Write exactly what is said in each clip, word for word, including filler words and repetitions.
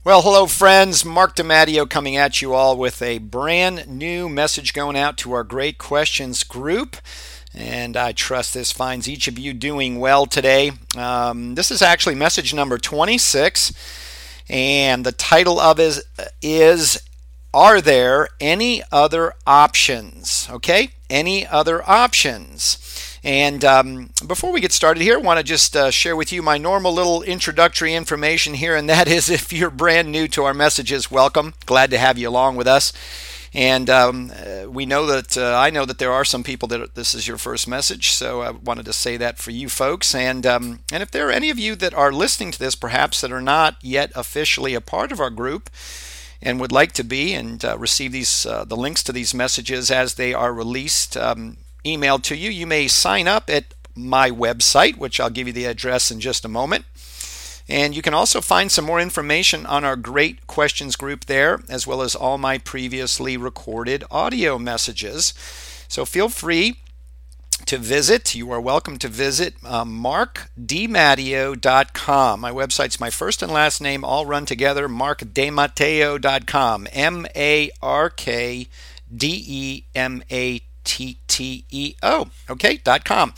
Well, hello, friends. Mark DiMatteo coming at you all with a brand new message going out to our Great Questions group. And I trust this finds each of you doing well today. Um, this is actually message number twenty-six. And the title of it is, is Are There Any Other Options? Okay? Any other options? And um, before we get started here, I want to just uh, share with you my normal little introductory information here, and that is if you're brand new to our messages, welcome. Glad to have you along with us. And um, uh, we know that, uh, I know that there are some people that this is your first message, so I wanted to say that for you folks. And, um, and if there are any of you that are listening to this, perhaps that are not yet officially a part of our group, and would like to be and uh, receive these uh, the links to these messages as they are released, um, emailed to you, you may sign up at my website, which I'll give you the address in just a moment. And you can also find some more information on our Great Questions group there, as well as all my previously recorded audio messages. So feel free to visit. You are welcome to visit uh, mark d matteo dot com. My website's my first and last name all run together, mark de matteo dot com. M A R K D E M A T T E O. Okay, dot com.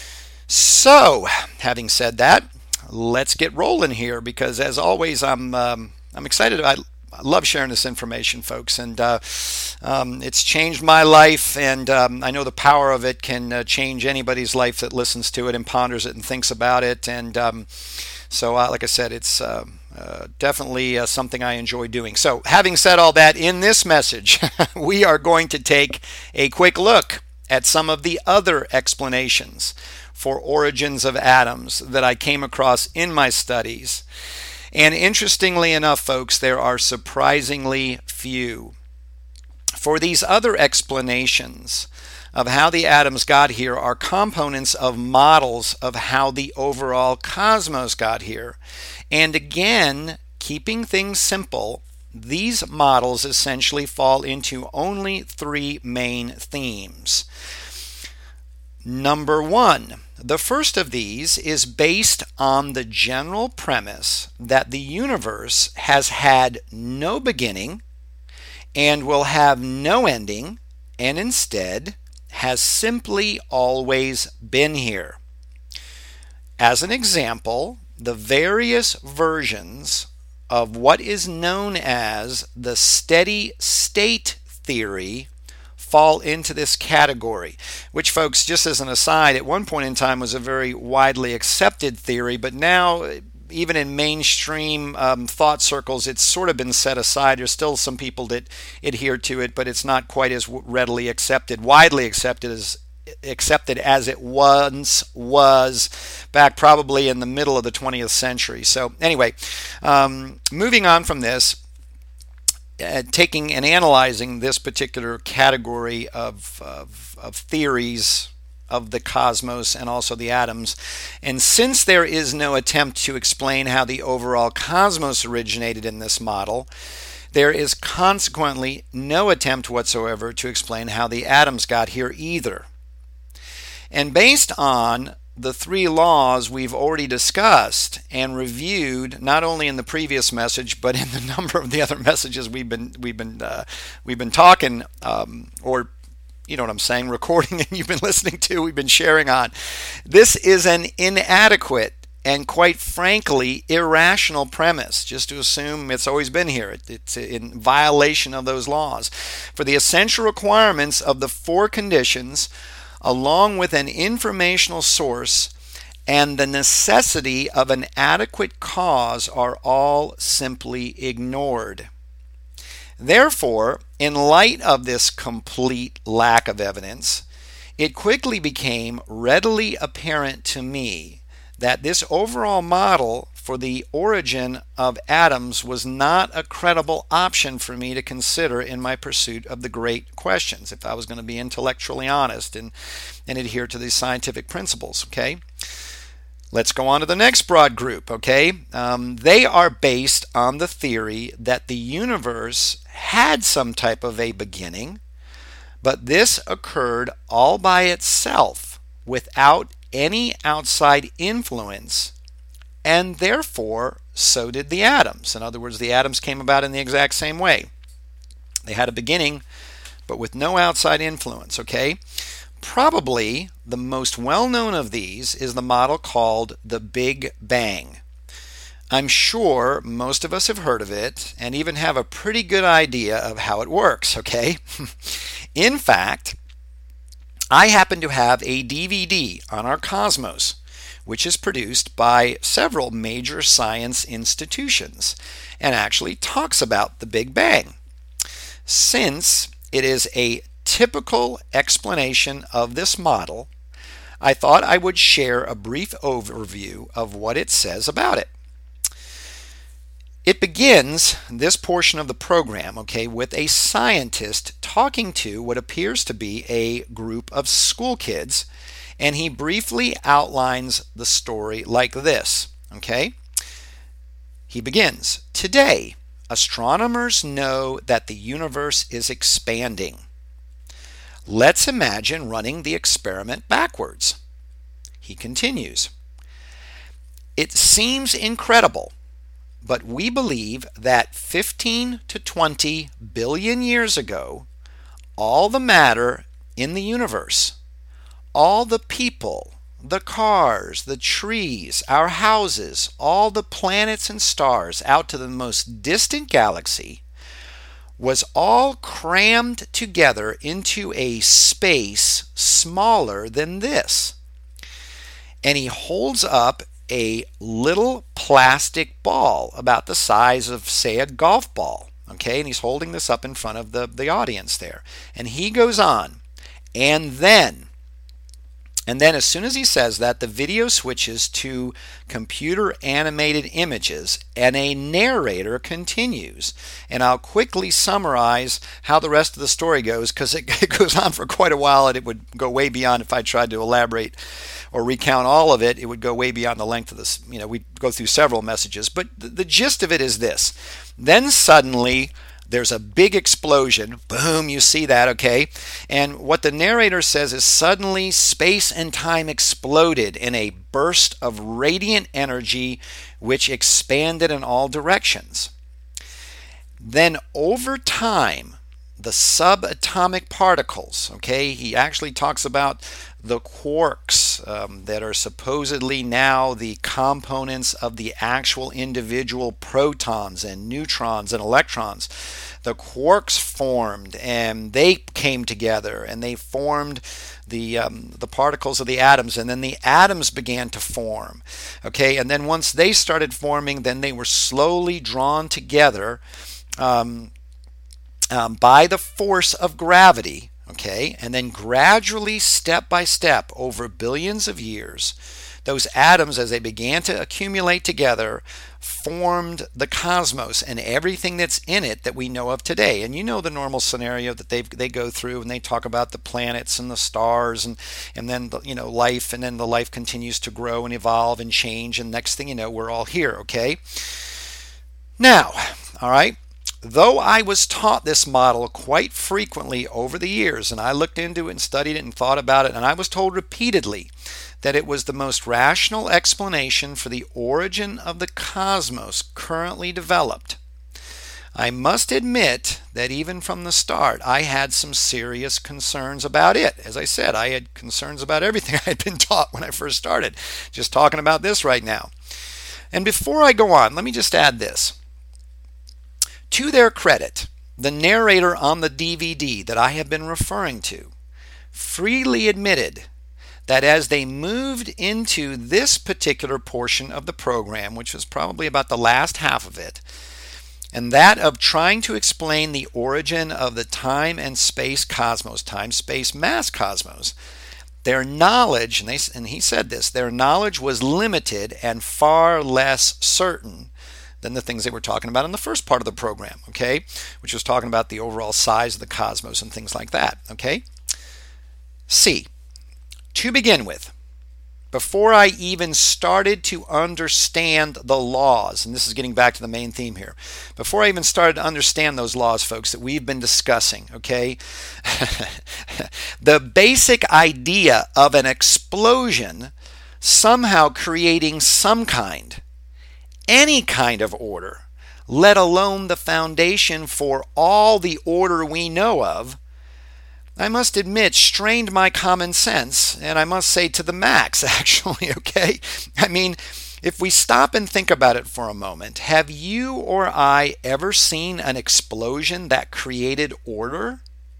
So, having said that, let's get rolling here because, as always, I'm um, I'm excited. I, I love sharing this information, folks, and uh, um, it's changed my life, and um, I know the power of it can uh, change anybody's life that listens to it and ponders it and thinks about it. And um, so, uh, like I said, it's uh, uh, definitely uh, something I enjoy doing. So, having said all that, in this message, we are going to take a quick look at some of the other explanations for origins of atoms that I came across in my studies. And interestingly enough, folks, there are surprisingly few. For these other explanations of how the atoms got here are components of models of how the overall cosmos got here. And again, keeping things simple, these models essentially fall into only three main themes. Number one, the first of these is based on the general premise that the universe has had no beginning and will have no ending, and instead has simply always been here. As an example, the various versions of what is known as the steady state theory fall into this category, which, folks, just as an aside, at one point in time was a very widely accepted theory, but now even in mainstream um, thought circles it's sort of been set aside. There's still some people that adhere to it, but it's not quite as readily accepted, widely accepted as accepted as it once was back probably in the middle of the twentieth century. So anyway, um, moving on from this, Uh, taking and analyzing this particular category of, of, of theories of the cosmos and also the atoms. And since there is no attempt to explain how the overall cosmos originated in this model, there is consequently no attempt whatsoever to explain how the atoms got here either. And based on the three laws we've already discussed and reviewed, not only in the previous message but in the number of the other messages we've been we've been uh, we've been talking, um, or you know what I'm saying, recording, and you've been listening to, we've been sharing on. This is an inadequate and, quite frankly, irrational premise, just to assume it's always been here. It, it's in violation of those laws. For the essential requirements of the four conditions, along with an informational source and the necessity of an adequate cause, are all simply ignored. Therefore, in light of this complete lack of evidence, it quickly became readily apparent to me that this overall model for the origin of atoms was not a credible option for me to consider in my pursuit of the great questions, if I was going to be intellectually honest and, and adhere to these scientific principles. Okay, let's go on to the next broad group. Okay, um, they are based on the theory that the universe had some type of a beginning, but this occurred all by itself without any outside influence, and therefore so did the atoms. In other words, the atoms came about in the exact same way. They had a beginning, but with no outside influence, okay? Probably the most well-known of these is the model called the Big Bang. I'm sure most of us have heard of it and even have a pretty good idea of how it works, okay? In fact, I happen to have a D V D on our cosmos, which is produced by several major science institutions and actually talks about the Big Bang. Since it is a typical explanation of this model, I thought I would share a brief overview of what it says about it. It begins this portion of the program, okay, with a scientist talking to what appears to be a group of school kids, and he briefly outlines the story like this, okay? He begins, "Today, astronomers know that the universe is expanding. Let's imagine running the experiment backwards." He continues, "It seems incredible, but we believe that fifteen to twenty billion years ago, all the matter in the universe, all the people, the cars, the trees, our houses, all the planets and stars out to the most distant galaxy, was all crammed together into a space smaller than this." And he holds up a little plastic ball about the size of, say, a golf ball. Okay, and he's holding this up in front of the, the audience there. And he goes on, and then, and then as soon as he says that, the video switches to computer animated images and a narrator continues. And I'll quickly summarize how the rest of the story goes, because it, it goes on for quite a while and it would go way beyond, if I tried to elaborate or recount all of it, it would go way beyond the length of this. You know, we'd go through several messages, but the, the gist of it is this. Then suddenly there's a big explosion. Boom, you see that, okay? And what the narrator says is suddenly space and time exploded in a burst of radiant energy which expanded in all directions. Then over time, the subatomic particles, okay, he actually talks about the quarks um, that are supposedly now the components of the actual individual protons and neutrons and electrons. The quarks formed and they came together and they formed the um, the particles of the atoms, and then the atoms began to form. Okay, and then once they started forming, then they were slowly drawn together um, um, by the force of gravity. Okay, and then gradually, step by step, over billions of years, those atoms, as they began to accumulate together, formed the cosmos and everything that's in it that we know of today. And you know the normal scenario that they they go through, and they talk about the planets and the stars, and and then the, you know life, and then the life continues to grow and evolve and change, and next thing you know, we're all here. Okay. Now, all right. Though I was taught this model quite frequently over the years, and I looked into it and studied it and thought about it, and I was told repeatedly that it was the most rational explanation for the origin of the cosmos currently developed, I must admit that even from the start, I had some serious concerns about it. As I said, I had concerns about everything I had been taught when I first started, just talking about this right now. And before I go on, let me just add this. To their credit, the narrator on the D V D that I have been referring to freely admitted that as they moved into this particular portion of the program, which was probably about the last half of it, and that of trying to explain the origin of the time and space cosmos, time, space, mass cosmos, their knowledge, and, they, and he said this, their knowledge was limited and far less certain than the things they were talking about in the first part of the program, okay, which was talking about the overall size of the cosmos and things like that, okay? C, to begin with, before I even started to understand the laws, and this is getting back to the main theme here, before I even started to understand those laws, folks, that we've been discussing, okay, the basic idea of an explosion somehow creating some kind any kind of order, let alone the foundation for all the order we know of, I must admit, strained my common sense, and I must say to the max, actually, okay? I mean, if we stop and think about it for a moment, have you or I ever seen an explosion that created order?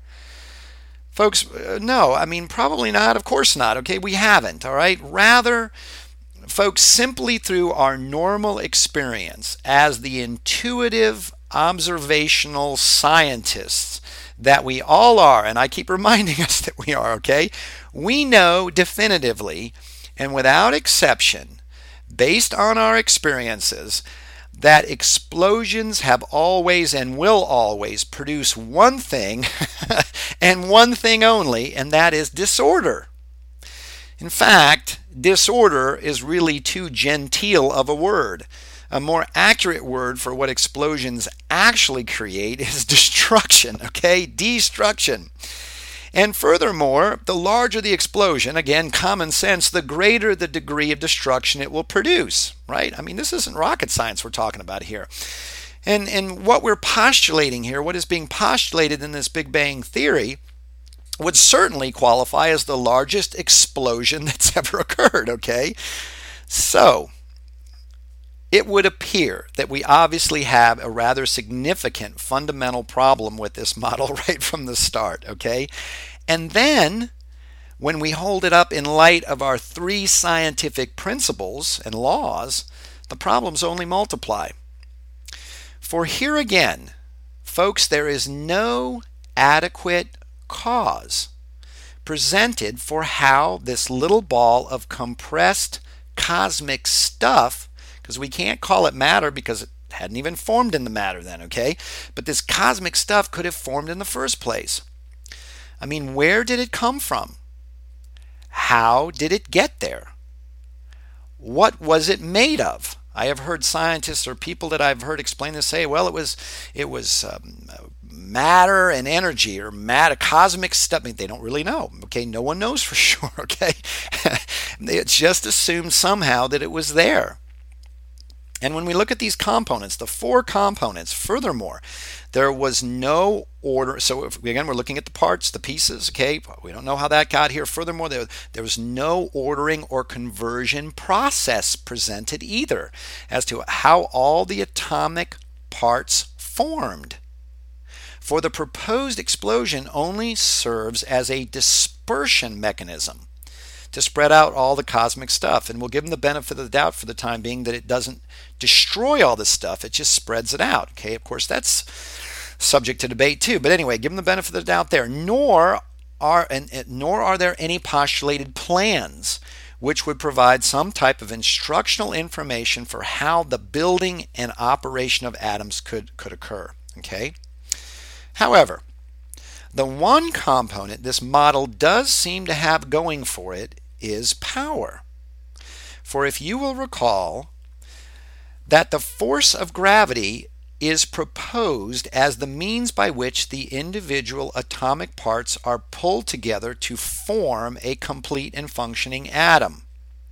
Folks, no, I mean, probably not, of course not, okay? We haven't, all right? Rather, folks, simply through our normal experience as the intuitive, observational scientists that we all are, and I keep reminding us that we are, okay? We know definitively and without exception, based on our experiences, that explosions have always and will always produce one thing and one thing only, and that is disorder. In fact, disorder is really too genteel of a word. A more accurate word for what explosions actually create is destruction, okay? Destruction. And furthermore, the larger the explosion, again, common sense, the greater the degree of destruction it will produce, right? I mean, this isn't rocket science we're talking about here. And, and what we're postulating here, what is being postulated in this Big Bang theory, would certainly qualify as the largest explosion that's ever occurred, okay? So, it would appear that we obviously have a rather significant fundamental problem with this model right from the start, okay? And then, when we hold it up in light of our three scientific principles and laws, the problems only multiply. For here again, folks, there is no adequate cause presented for how this little ball of compressed cosmic stuff, because we can't call it matter because it hadn't even formed in the matter then, okay? But this cosmic stuff could have formed in the first place. I mean, where did it come from? How did it get there? What was it made of? I have heard scientists or people that I've heard explain this say, well, it was it was um, matter and energy, or matter, cosmic stuff. I mean, they don't really know. Okay, no one knows for sure. Okay, it's just assumed somehow that it was there. And when we look at these components, the four components, furthermore, there was no order. So if, again, we're looking at the parts, the pieces, okay? We don't know how that got here. Furthermore, there, there was no ordering or conversion process presented either as to how all the atomic parts formed. For the proposed explosion only serves as a dispersion mechanism to spread out all the cosmic stuff. And we'll give them the benefit of the doubt for the time being that it doesn't destroy all this stuff, it just spreads it out. Okay, of course, that's subject to debate too. But anyway, give them the benefit of the doubt there. Nor are, and, and, nor are there any postulated plans which would provide some type of instructional information for how the building and operation of atoms could, could occur. Okay. However, the one component this model does seem to have going for it is power. For if you will recall that the force of gravity is proposed as the means by which the individual atomic parts are pulled together to form a complete and functioning atom.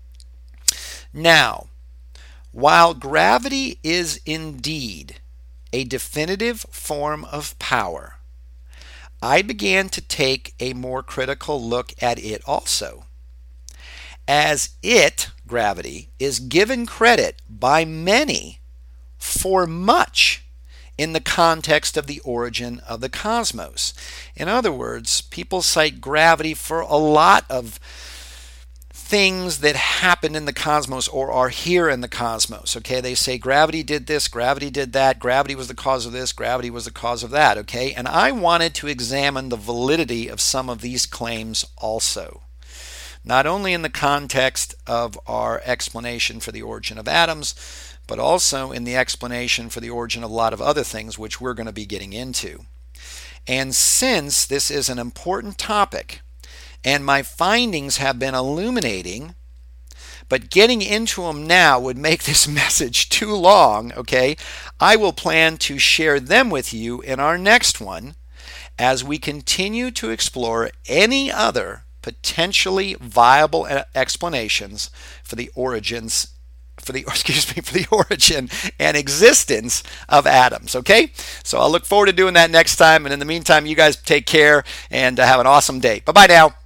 Now, while gravity is indeed a definitive form of power, I began to take a more critical look at it also, as it, gravity, is given credit by many for much in the context of the origin of the cosmos. In other words, people cite gravity for a lot of things that happen in the cosmos or are here in the cosmos. Okay, they say gravity did this, gravity did that, gravity was the cause of this, gravity was the cause of that. Okay, and I wanted to examine the validity of some of these claims also, not only in the context of our explanation for the origin of atoms, but also in the explanation for the origin of a lot of other things which we're going to be getting into. And since this is an important topic, and my findings have been illuminating, but getting into them now would make this message too long, okay? I will plan to share them with you in our next one as we continue to explore any other potentially viable explanations for the origins for the excuse me for the origin and existence of atoms. Okay, so I'll look forward to doing that next time, and in the meantime, you guys take care and uh, have an awesome day. Bye bye now.